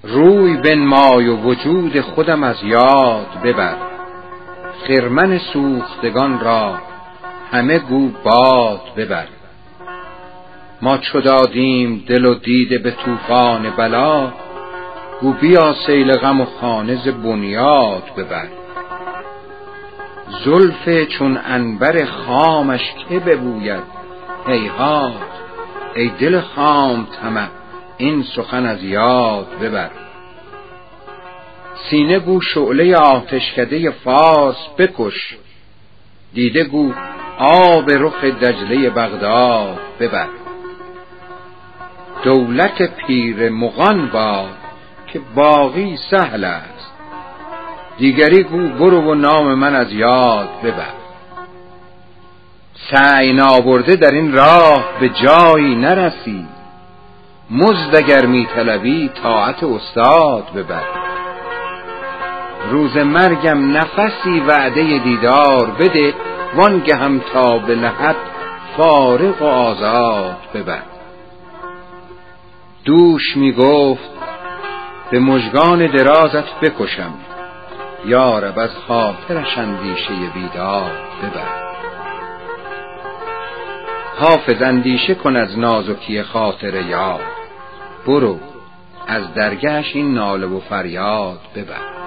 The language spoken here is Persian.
روی بنمای و وجود خودم از یاد ببر. خرمن سوختگان را همه گو باد ببر. ما چو دادیم دل و دیده به طوفان بلا، گو بیا سیل غم و خانه ز بنیاد ببر. زلف چون عنبر خامش که ببوید، هیهات ای دل خام طمع این سخن از یاد ببر. سینه گو شعله آتشکده فارس بکش، دیده گو آب رخ دجله بغداد ببر. دولت پیر مغان باد که باقی سهل است، دیگری گو برو و نام من از یاد ببر. سعی نابرده در این راه به جایی نرسی، مزد اگر می طلبی طاعت استاد ببر. روز مرگم نفسی وعده دیدار بده، وانگه هم تا به لحد فارغ و آزاد ببر. دوش می گفت به مژگان درازت بکشم، یارب از خاطرش اندیشه بیداد ببر. حافظ اندیشه کن از نازکی خاطر یار، برو از درگهش این ناله و فریاد ببر.